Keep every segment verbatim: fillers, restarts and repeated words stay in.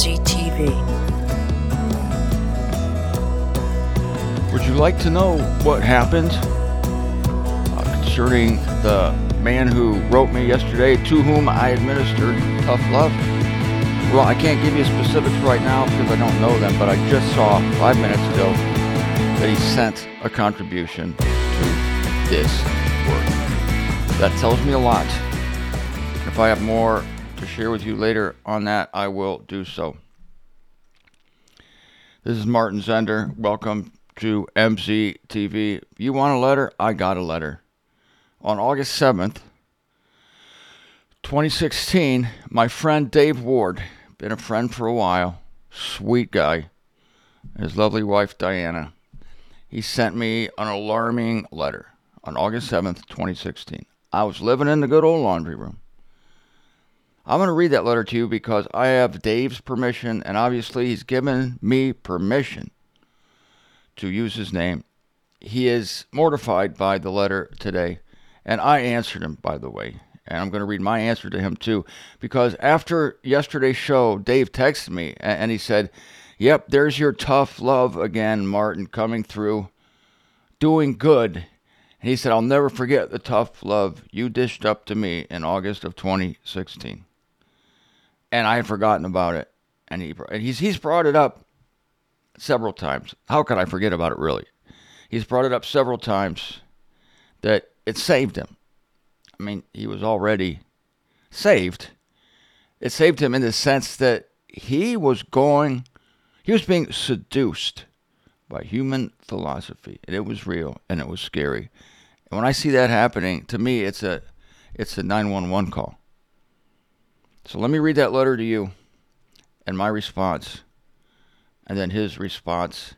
Z T V. Would you like to know what happened uh, concerning the man who wrote me yesterday, to whom I administered tough love? Well, I can't give you specifics right now because I don't know them, but I just saw five minutes ago that he sent a contribution to this work. That tells me a lot. If I have more to share with you later on that, I will do so. This is Martin Zender. Welcome to M Z T V. You want a letter? I got a letter. On August seventh, twenty sixteen, my friend Dave Ward, been a friend for a while, sweet guy, his lovely wife Diana, he sent me an alarming letter on August seventh, twenty sixteen. I was living in the good old laundry room. I'm going to read that letter to you because I have Dave's permission, and obviously he's given me permission to use his name. He is mortified by the letter today, and I answered him, by the way, and I'm going to read my answer to him too, because after yesterday's show, Dave texted me, and he said, yep, there's your tough love again, Martin, coming through, doing good. And he said, I'll never forget the tough love you dished up to me in August of twenty sixteen. And I had forgotten about it, and he and he's he's brought it up several times. How could I forget about it, really? He's brought it up several times that it saved him. I mean, he was already saved. It saved him in the sense that he was going, he was being seduced by human philosophy, and it was real, and it was scary. And when I see that happening, to me, it's a, it's a nine one one call. So let me read that letter to you, and my response, and then his response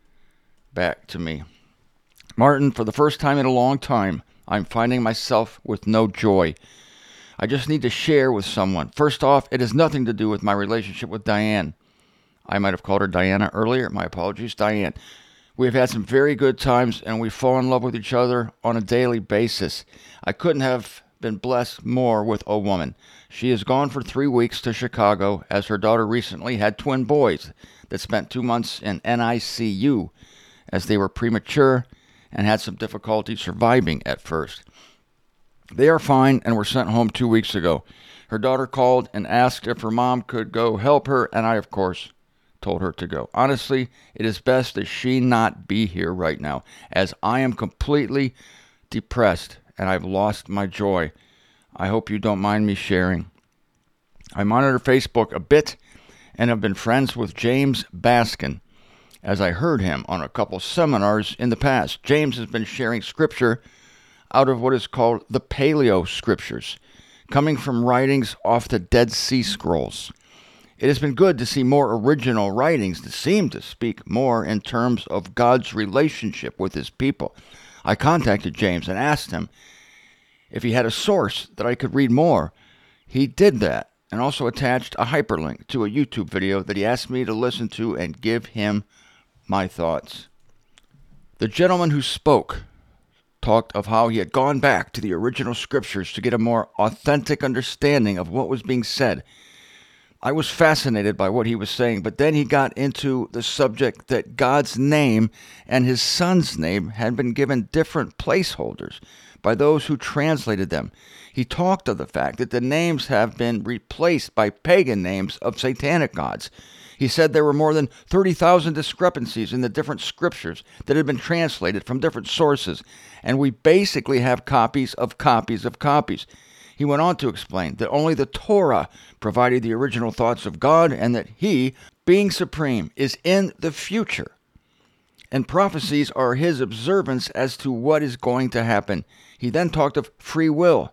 back to me. Martin, for the first time in a long time, I'm finding myself with no joy. I just need to share with someone. First off, it has nothing to do with my relationship with Diane. I might have called her Diana earlier. My apologies, Diane. We have had some very good times, and we fall in love with each other on a daily basis. I couldn't have been blessed more with a woman. She is gone for three weeks to Chicago, as her daughter recently had twin boys that spent two months in N I C U as they were premature and had some difficulty surviving at first. They are fine and were sent home two weeks ago. Her daughter called and asked if her mom could go help her, and I, of course, told her to go. Honestly, it is best that she not be here right now, as I am completely depressed and I've lost my joy. I hope you don't mind me sharing. I monitor Facebook a bit and have been friends with James Baskin, as I heard him on a couple seminars in the past. James has been sharing scripture out of what is called the Paleo Scriptures, coming from writings off the Dead Sea Scrolls. It has been good to see more original writings that seem to speak more in terms of God's relationship with his people. I contacted James and asked him if he had a source that I could read more. He did that and also attached a hyperlink to a YouTube video that he asked me to listen to and give him my thoughts. The gentleman who spoke talked of how he had gone back to the original scriptures to get a more authentic understanding of what was being said. I was fascinated by what he was saying, but then he got into the subject that God's name and his son's name had been given different placeholders by those who translated them. He talked of the fact that the names have been replaced by pagan names of satanic gods. He said there were more than thirty thousand discrepancies in the different scriptures that had been translated from different sources, and we basically have copies of copies of copies. He went on to explain that only the Torah provided the original thoughts of God, and that he, being supreme, is in the future. And prophecies are his observance as to what is going to happen. He then talked of free will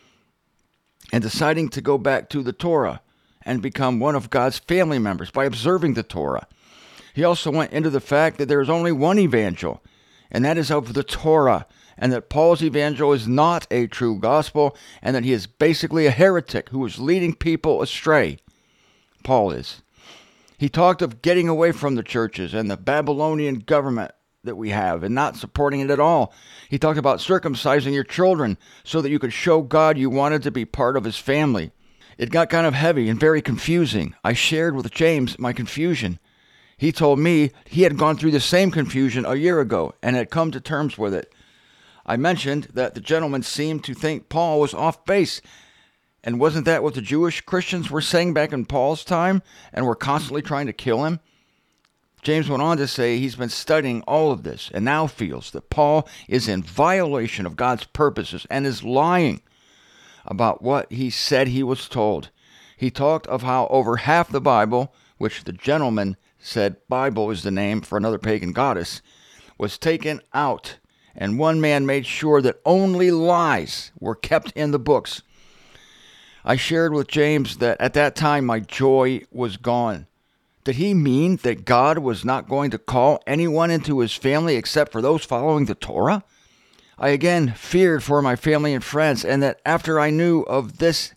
and deciding to go back to the Torah and become one of God's family members by observing the Torah. He also went into the fact that there is only one evangel, and that is of the Torah, and that Paul's evangel is not a true gospel, and that he is basically a heretic who is leading people astray. Paul is. He talked of getting away from the churches and the Babylonian government that we have and not supporting it at all. He talked about circumcising your children so that you could show God you wanted to be part of his family. It got kind of heavy and very confusing. I shared with James my confusion. He told me he had gone through the same confusion a year ago and had come to terms with it. I mentioned that the gentleman seemed to think Paul was off base. And wasn't that what the Jewish Christians were saying back in Paul's time and were constantly trying to kill him? James went on to say he's been studying all of this and now feels that Paul is in violation of God's purposes and is lying about what he said he was told. He talked of how over half the Bible, which the gentleman said Bible is the name for another pagan goddess, was taken out, and one man made sure that only lies were kept in the books. I shared with James that at that time my joy was gone. Did he mean that God was not going to call anyone into his family except for those following the Torah? I again feared for my family and friends, and that after I knew of this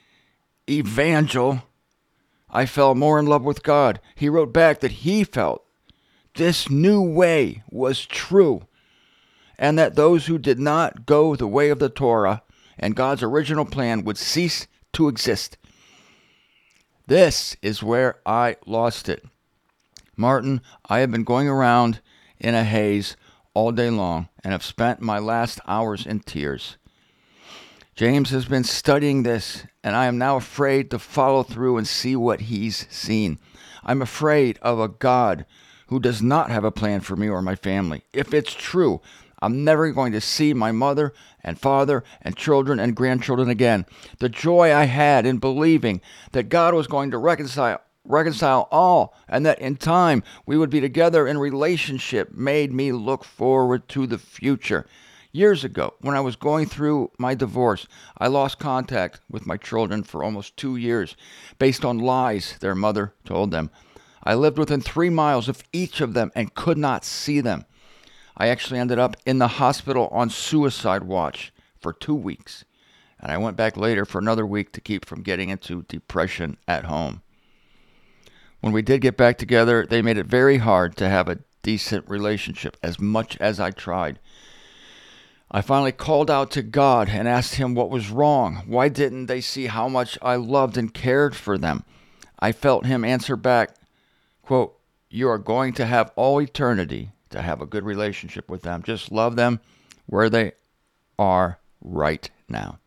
evangel, I fell more in love with God. He wrote back that he felt this new way was true, and that those who did not go the way of the Torah and God's original plan would cease to exist. This is where I lost it. Martin, I have been going around in a haze all day long and have spent my last hours in tears. James has been studying this, and I am now afraid to follow through and see what he's seen. I'm afraid of a God who does not have a plan for me or my family. If it's true, I'm never going to see my mother and father and children and grandchildren again. The joy I had in believing that God was going to reconcile reconcile all, and that in time we would be together in relationship, made me look forward to the future. Years ago, when I was going through my divorce, I lost contact with my children for almost two years based on lies their mother told them. I lived within three miles of each of them and could not see them. I actually ended up in the hospital on suicide watch for two weeks, and I went back later for another week to keep from getting into depression at home. When we did get back together, they made it very hard to have a decent relationship, as much as I tried. I finally called out to God and asked him what was wrong. Why didn't they see how much I loved and cared for them? I felt him answer back, quote, "You are going to have all eternity to have a good relationship with them. Just love them where they are right now."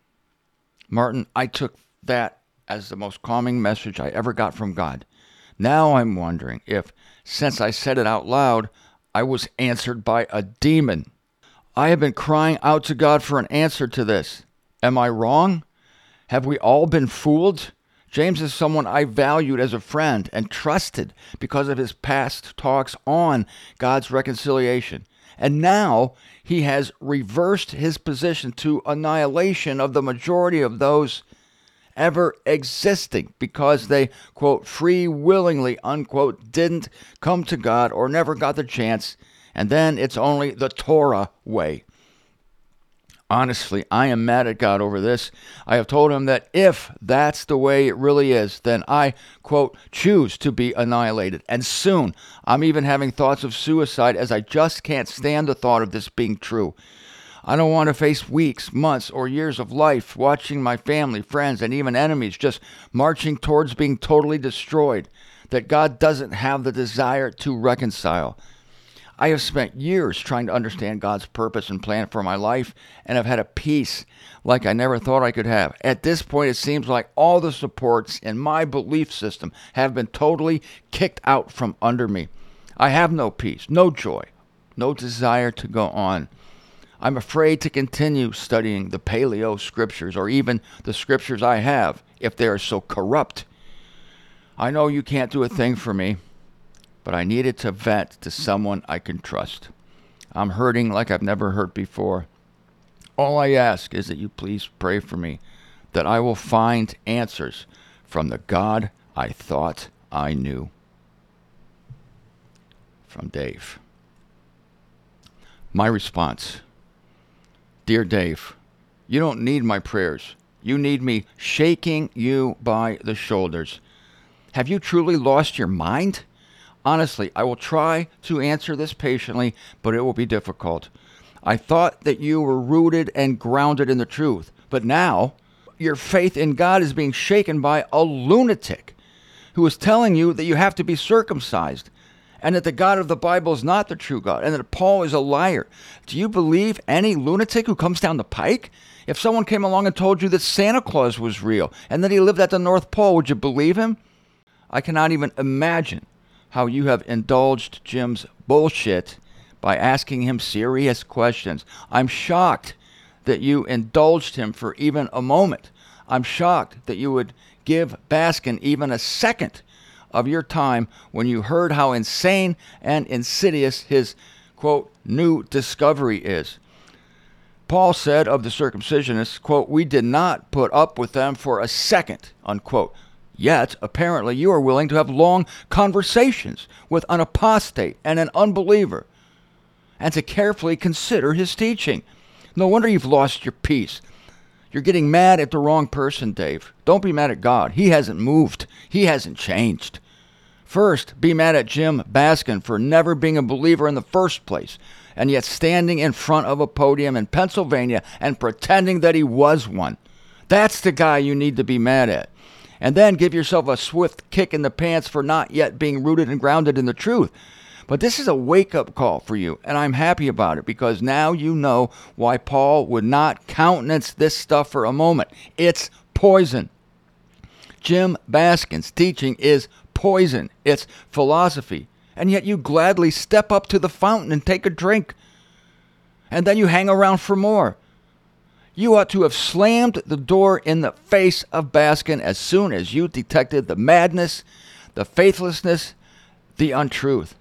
Martin, I took that as the most calming message I ever got from God. Now I'm wondering if, since I said it out loud, I was answered by a demon. I have been crying out to God for an answer to this. Am I wrong? Have we all been fooled? James is someone I valued as a friend and trusted because of his past talks on God's reconciliation. And now he has reversed his position to annihilation of the majority of those ever existing because they, quote, free willingly, unquote, didn't come to God or never got the chance. And then it's only the Torah way. Honestly, I am mad at God over this. I have told him that if that's the way it really is, then I, quote, choose to be annihilated. And soon, I'm even having thoughts of suicide as I just can't stand the thought of this being true. I don't want to face weeks, months, or years of life watching my family, friends, and even enemies just marching towards being totally destroyed, that God doesn't have the desire to reconcile. I have spent years trying to understand God's purpose and plan for my life, and have had a peace like I never thought I could have. At this point, it seems like all the supports in my belief system have been totally kicked out from under me. I have no peace, no joy, no desire to go on. I'm afraid to continue studying the Paleo scriptures, or even the scriptures I have, if they are so corrupt. I know you can't do a thing for me, but I needed to vent to someone I can trust. I'm hurting like I've never hurt before. All I ask is that you please pray for me, that I will find answers from the God I thought I knew. From Dave. My response. Dear Dave, you don't need my prayers. You need me shaking you by the shoulders. Have you truly lost your mind? Honestly, I will try to answer this patiently, but it will be difficult. I thought that you were rooted and grounded in the truth, but now your faith in God is being shaken by a lunatic who is telling you that you have to be circumcised and that the God of the Bible is not the true God and that Paul is a liar. Do you believe any lunatic who comes down the pike? If someone came along and told you that Santa Claus was real and that he lived at the North Pole, would you believe him? I cannot even imagine how you have indulged Jim's bullshit by asking him serious questions. I'm shocked that you indulged him for even a moment. I'm shocked that you would give Baskin even a second of your time when you heard how insane and insidious his, quote, new discovery is. Paul said of the circumcisionists, quote, we did not put up with them for a second, unquote. Yet, apparently, you are willing to have long conversations with an apostate and an unbeliever and to carefully consider his teaching. No wonder you've lost your peace. You're getting mad at the wrong person, Dave. Don't be mad at God. He hasn't moved. He hasn't changed. First, be mad at Jim Baskin for never being a believer in the first place, and yet standing in front of a podium in Pennsylvania and pretending that he was one. That's the guy you need to be mad at. And then give yourself a swift kick in the pants for not yet being rooted and grounded in the truth. But this is a wake-up call for you, and I'm happy about it because now you know why Paul would not countenance this stuff for a moment. It's poison. Jim Baskin's teaching is poison. It's philosophy. And yet you gladly step up to the fountain and take a drink. And then you hang around for more. You ought to have slammed the door in the face of Baskin as soon as you detected the madness, the faithlessness, the untruth.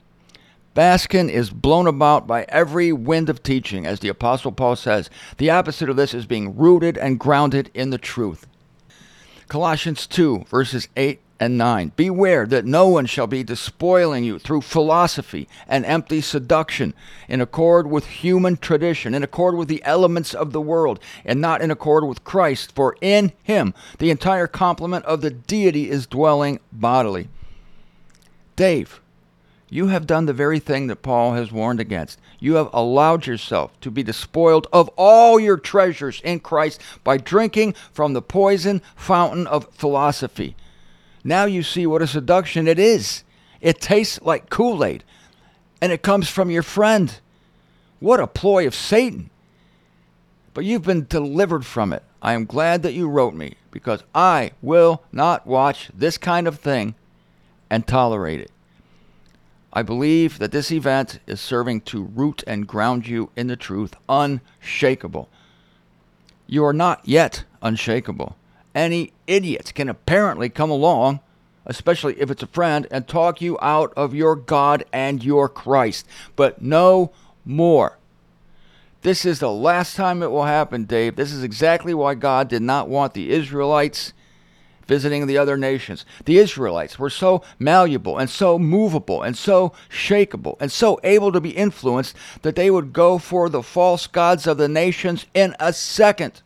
Baskin is blown about by every wind of teaching, as the Apostle Paul says. The opposite of this is being rooted and grounded in the truth. Colossians two, verses eight and nine. Beware that no one shall be despoiling you through philosophy and empty seduction, in accord with human tradition, in accord with the elements of the world, and not in accord with Christ. For in him the entire complement of the deity is dwelling bodily. Dave, you have done the very thing that Paul has warned against. You have allowed yourself to be despoiled of all your treasures in Christ by drinking from the poison fountain of philosophy. Now you see what a seduction it is. It tastes like Kool-Aid, and it comes from your friend. What a ploy of Satan. But you've been delivered from it. I am glad that you wrote me, because I will not watch this kind of thing and tolerate it. I believe that this event is serving to root and ground you in the truth, unshakable. You are not yet unshakable. Any idiot can apparently come along, especially if it's a friend, and talk you out of your God and your Christ. But no more. This is the last time it will happen, Dave. This is exactly why God did not want the Israelites visiting the other nations. The Israelites were so malleable and so movable and so shakeable and so able to be influenced that they would go for the false gods of the nations in a second.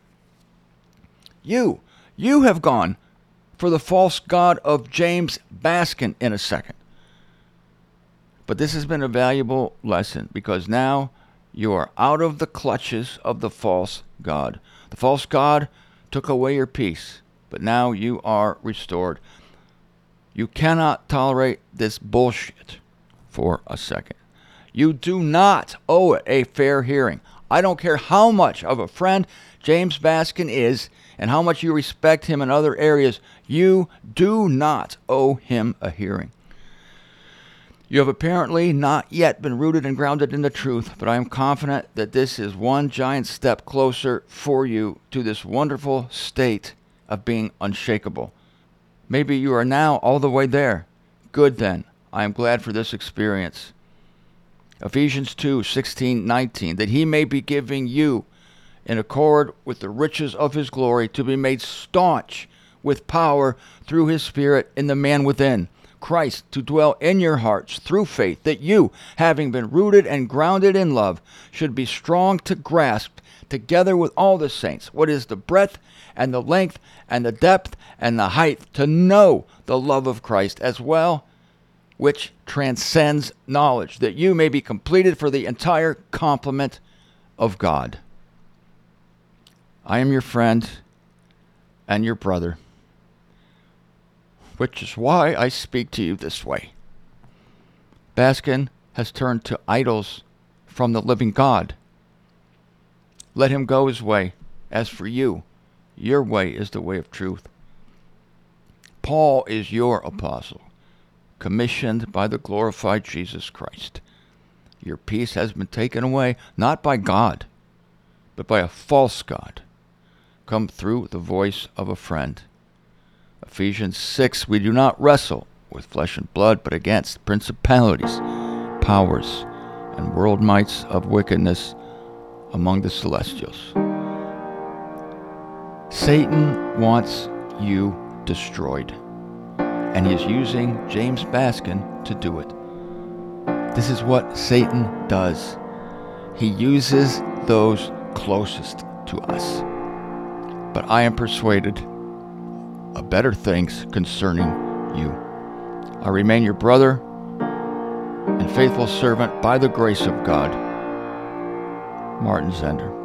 You, you have gone for the false god of James Baskin in a second. But this has been a valuable lesson because now you are out of the clutches of the false god. The false god took away your peace. But now you are restored. You cannot tolerate this bullshit for a second. You do not owe it a fair hearing. I don't care how much of a friend James Baskin is and how much you respect him in other areas. You do not owe him a hearing. You have apparently not yet been rooted and grounded in the truth, but I am confident that this is one giant step closer for you to this wonderful state of being unshakable. Maybe you are now all the way there. Good then. I am glad for this experience. Ephesians two, sixteen, nineteen, that he may be giving you, in accord with the riches of his glory, to be made staunch with power through his Spirit in the man within, Christ to dwell in your hearts through faith, that you, having been rooted and grounded in love, should be strong to grasp, together with all the saints, what is the breadth and the length and the depth and the height, to know the love of Christ as well, which transcends knowledge, that you may be completed for the entire complement of God. I am your friend, and your brother, which is why I speak to you this way. Baskin has turned to idols from the living God. Let him go his way. As for you, your way is the way of truth. Paul is your apostle, commissioned by the glorified Jesus Christ. Your peace has been taken away, not by God, but by a false God, come through the voice of a friend. Ephesians six, we do not wrestle with flesh and blood, but against principalities, powers, and world mights of wickedness among the celestials. Satan wants you destroyed, and he is using James Baskin to do it. This is what Satan does. He uses those closest to us. But I am persuaded of better things concerning you. I remain your brother and faithful servant by the grace of God, Martin Zender.